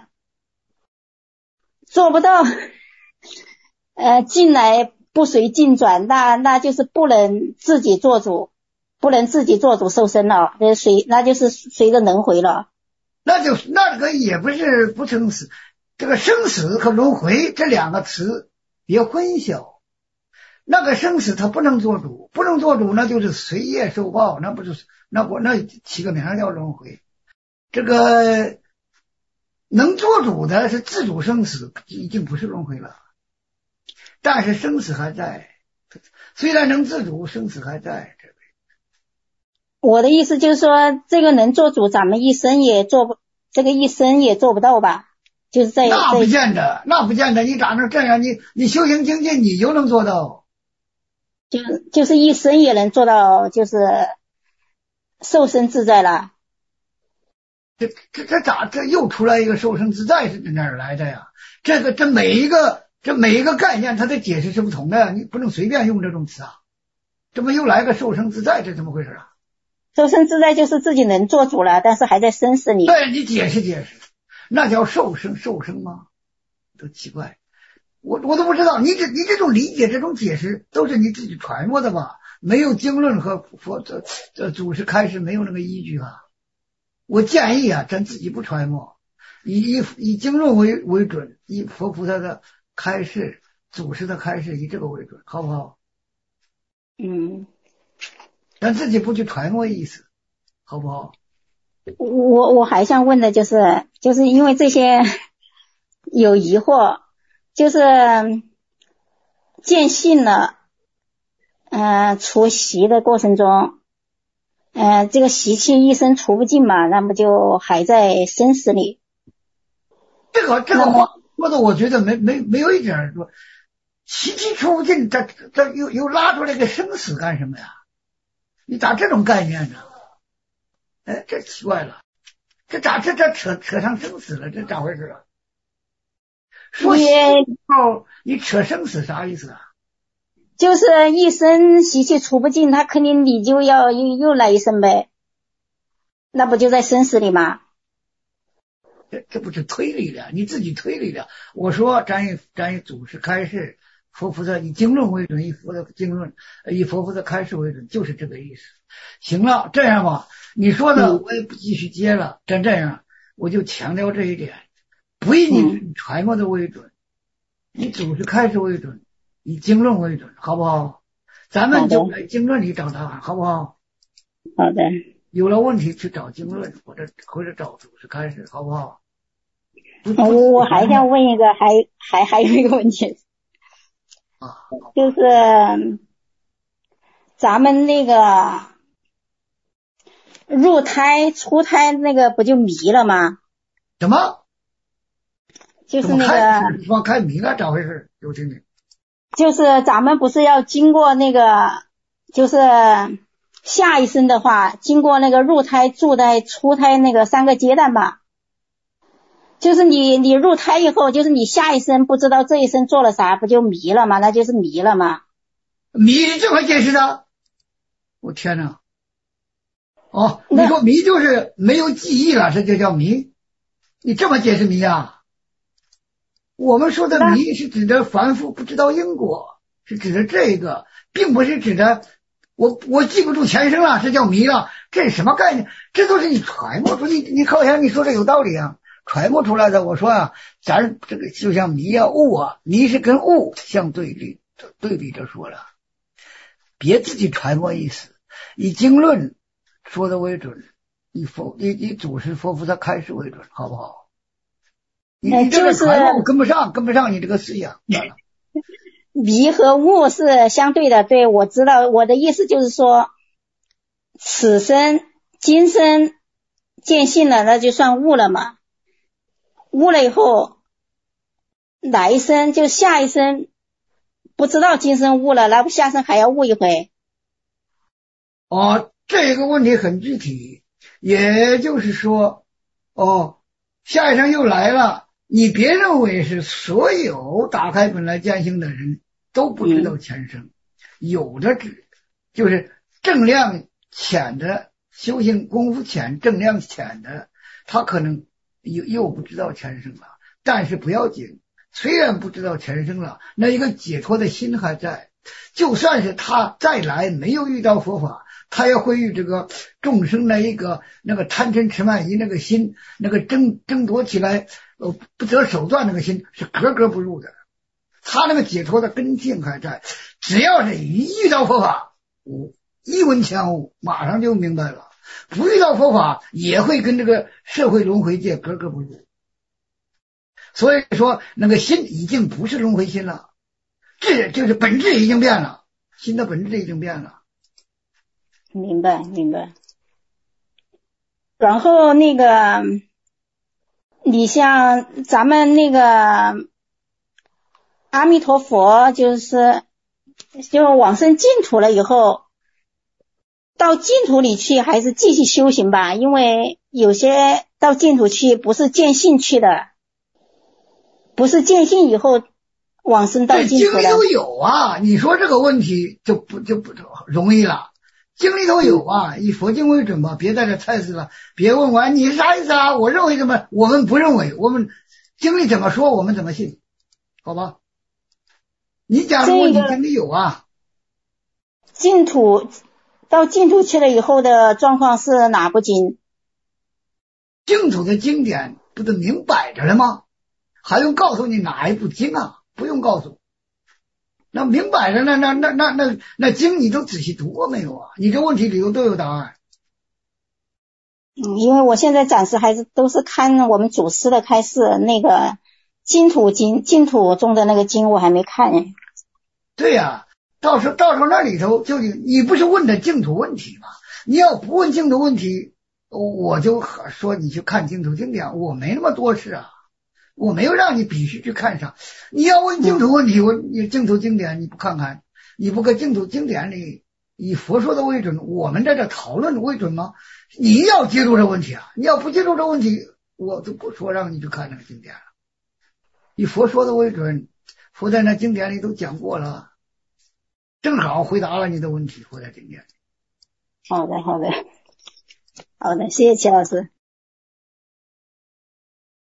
做不到，呃，境来不随境转，那那就是不能自己做主，不能自己做主受身了，那随那就是随着轮回了。 那就那个也不是不生死，这个生死和轮回这两个词别混淆。那个生死他不能做主，不能做主，那就是随业受报，那不是那我那起个名叫轮回。这个能做主的是自主生死，已经不是轮回了。 但是生死还在，虽然能自主，生死还在。 我的意思就是说，这个能做主，咱们一生也做不，这个一生也做不到吧？就是在那不见得，那不见得，你咋能这样？你你修行精进，你就能做到。 就就是一生也能做到，就是受生自在了。 这这这咋这又出来一个受生自在是哪儿来的呀？这个这每一个这每一个概念，它的解释是不同的呀，你不能随便用这种词啊。这不又来个受生自在，这怎么回事啊？ 受生自在就是自己能做主了，但是还在生死里。 对，你解释解释，那叫受生受生吗？都奇怪，我我都不知道，你这你这种理解这种解释都是你自己揣摩的吧？没有经论和佛这这祖师开示没有那个依据啊。我建议啊，咱自己不揣摩，以以以经论为为准，以佛菩萨的开示、祖师的开示以这个为准，好不好？ 嗯。 咱自己不去揣摩意思，好不好？ 我我还想问的就是，就是因为这些有疑惑，就是见性了，呃，除习的过程中，呃，这个习气一生除不尽嘛，那么就还在生死里。 这个这个话说的，我觉得没没没有一点说习气除不尽，这这又又拉出来个生死干什么呀？你咋这种概念呢？哎，这奇怪了，这咋这这扯扯上生死了？这咋回事啊？说习后你扯生死啥意思啊？ 就是一生习气除不尽，他肯定你就要又又来一生呗，那不就在生死里吗？ 这这不是推理了？你自己推理了。我说咱以咱以祖师开示。佛菩萨以经论为准，以佛的经论，以佛菩萨开示为准，就是这个意思。行了，这样吧，你说的我也不继续接了。真这样，我就强调这一点，不以你揣摩的为准，以祖师开示为准，以经论为准，好不好？咱们就在经论里找答案，好不好？ 好的。 有了问题去找经论，或者或者找祖师开示，好不好？ 我我还想问一个，还还还有一个问题。 啊， 就是咱们那个入胎出胎那个不就迷了吗？ 什么？ 就是那个往开迷了，咋回事？有听听。 就是咱们不是要经过那个，就是下一生的话，经过那个入胎、住胎、出胎那个三个阶段吧。就是你你入胎以后，就是你下一生不知道这一生做了啥，不就迷了吗？那就是迷了吗？ 迷是这么解释的？我天哪！哦，你说迷就是没有记忆了，这就叫迷？你这么解释迷啊？我们说的迷是指的凡夫不知道因果，是指的这个，并不是指的我我记不住前生了，这叫迷了。这是什么概念？这都是你揣摩出，你你好像你说的有道理啊。揣摩出来的，我说啊，咱这个就像迷啊悟啊，迷是跟悟相对立对比着说了，别自己揣摩意思，以经论说的为准，以佛以以祖师佛菩萨开示为准，好不好？你你这个揣摩我跟不上，跟不上你这个思想。 迷和悟是相对的，对，我知道。我的意思就是说，此生今生见性了，那就算悟了嘛。悟了以后，哪一生就下一生不知道今生悟了，那不下生还要悟一回？ 哦，这个问题很具体，也就是说，哦，下一生又来了，你别认为是所有打开本来见性的人都不知道前生，嗯、有的只就是正量浅的修行功夫浅、正量浅的，他可能又又不知道前生了，但是不要紧，虽然不知道前生了，那一个解脱的心还在，就算是他再来没有遇到佛法，他也会与这个众生的一个那个贪嗔痴慢疑那个心，那个争争夺起来呃不择手段那个心是格格不入的，他那个解脱的根性还在，只要是一遇到佛法，一闻前悟马上就明白了。不遇到佛法也会跟这个社会轮回界格格不入，所以说那个心已经不是轮回心了， 质就是本质已经变了，心的本质已经变了。 明白明白。然后那个，你像咱们那个阿弥陀佛，就是就往生净土了以后，到净土里去还是继续修行吧，因为有些到净土去不是见性去的，不是见性以后往生到净土的。 经历都有啊，你说这个问题就不就不容易了。经历都有啊，以佛经为准吧，别在这猜测了，别问我你是啥意思啊？我认为什么？我们不认为，我们经历怎么说，我们怎么信，好吧？你假如你经历有啊， 净土到净土去了以后的状况是哪部经？ 净土的经典不是明摆着了吗？还用告诉你哪一部经啊？不用告诉。那明摆着，那那那那那那经你都仔细读过没有啊？你这问题里头都有答案。 嗯，因为我现在暂时还是都是看我们祖师的开示，那个净土经净土中的那个经我还没看呢。 对呀、啊，到时候到时候那里头就你你不是问的净土问题吗？你要不问净土问题，我就说你去看净土经典，我没那么多事啊。我没有让你必须去看上，你要问净土问题，我你净土经典你不看看，你不搁净土经典里以佛说的为准，我们在这讨论为准吗？你要接住这问题啊！你要不接住这问题，我就不说让你去看那个经典了。以佛说的为准，佛在那经典里都讲过了，正好回答了你的问题，佛在经典里。 好的，好的，好的，谢谢齐老师。